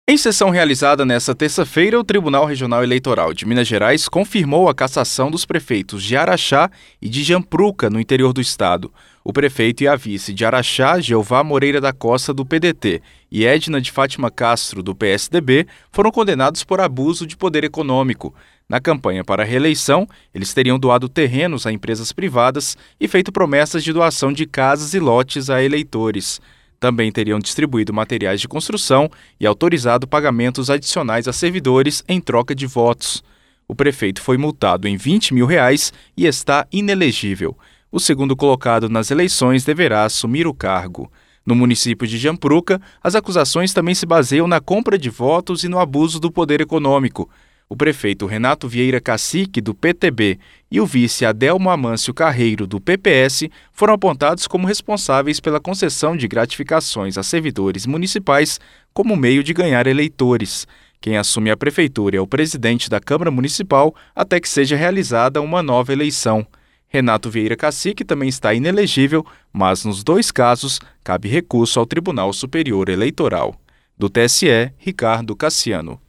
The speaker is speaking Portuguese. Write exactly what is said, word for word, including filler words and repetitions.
Em sessão realizada nesta terça-feira, o Tribunal Regional Eleitoral de Minas Gerais confirmou a cassação dos prefeitos de Araxá e de Jampruca, no interior do estado. O prefeito e a vice de Araxá, Jeová Moreira da Costa, do P D T, e Edna de Fátima Castro, do P S D B, foram condenados por abuso de poder econômico. Na campanha para a reeleição, eles teriam doado terrenos a empresas privadas e feito promessas de doação de casas e lotes a eleitores. Também teriam distribuído materiais de construção e autorizado pagamentos adicionais a servidores em troca de votos. O prefeito foi multado em vinte mil reais e está inelegível. O segundo colocado nas eleições deverá assumir o cargo. No município de Jampruca, as acusações também se baseiam na compra de votos e no abuso do poder econômico. O prefeito Renato Vieira Cacique, do P T B, e o vice Adelmo Amâncio Carreiro, do P P S, foram apontados como responsáveis pela concessão de gratificações a servidores municipais como meio de ganhar eleitores. Quem assume a prefeitura é o presidente da Câmara Municipal até que seja realizada uma nova eleição. Renato Vieira Cacique também está inelegível, mas nos dois casos cabe recurso ao Tribunal Superior Eleitoral. Do T S E, Ricardo Cassiano.